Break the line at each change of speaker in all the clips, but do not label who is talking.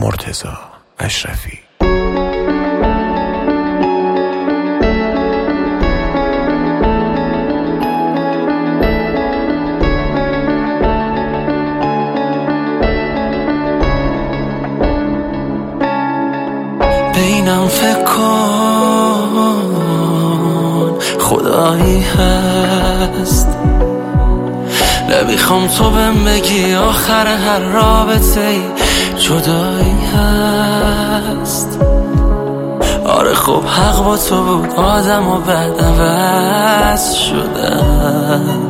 مرتضی اشرفی.
بینم فکر کن خدایی هست، نمیخوام تو بهم بگی آخر هر رابطه جدایی هست. آره خب حق با تو بود، آدم و بعد عوض شدم،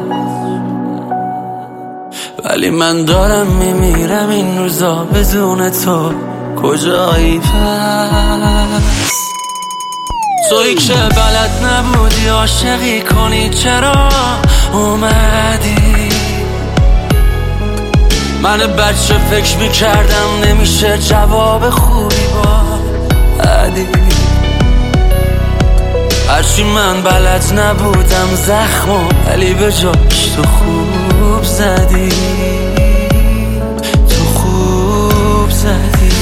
ولی من دارم میمیرم این روزا بدون تو کجایی پس؟ تویی که بلد نبودی عاشقی کنی چرا اومدی؟ من بچه فکر میکردم نمیشه جواب خوبی با عدی، هرچی من بلد نبودم زخمو ولی به جاش تو خوب زدی، تو خوب زدی.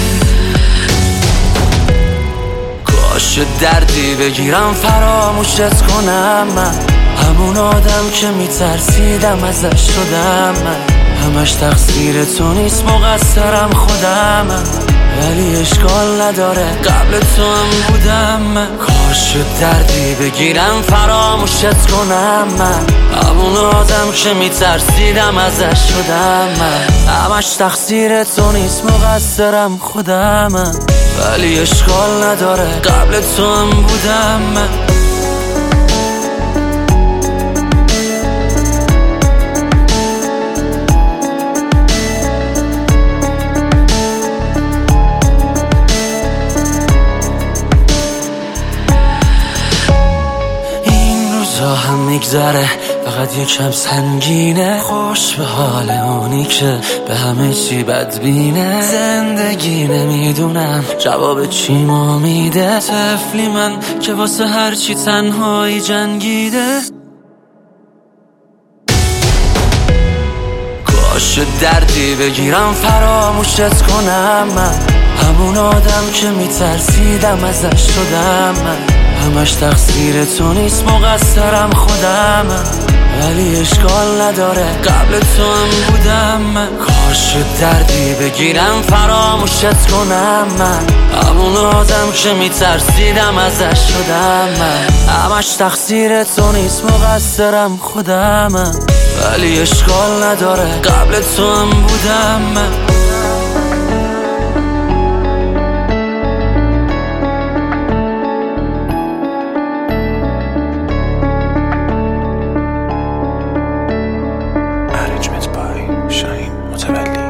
کاش دردی بگیرم فراموشت کنم، من همون آدم که میترسیدم ازش شدم، من همش تقصیر تو نیست مقصرم خودم، ولی اشکال نداره قبل تو هم بودم من. کاش دردی بگیرم فراموشت کنم، من همون آدم که میترسیدم ازش شدم، من همش تقصیر تو نیست مقصرم خودم، ولی اشکال نداره قبل تو هم بودم من. هم میگذره فقط یکم سنگینه، خوش به حال اونی که به همه چی بدبینه. زندگی نمیدونم جواب چی ما میده، طفلی من که واسه هرچی تنهایی جنگیده. کاش دردی بگیرم فراموشت کنم، من همون آدم که میترسیدم ازش شدم، من همش تقصیر تو نیست مقصرم خودم، ولی اشکال نداره قبل تو هم بودم من. کاش دردی بگیرم فراموشت کنم، من همون آدم که میترسیدم ازش شدم، من همش تقصیر تو نیست مقصرم خودم، ولی اشکال نداره قبل تو هم بودم من.
Management by Shaheen Mutawalli.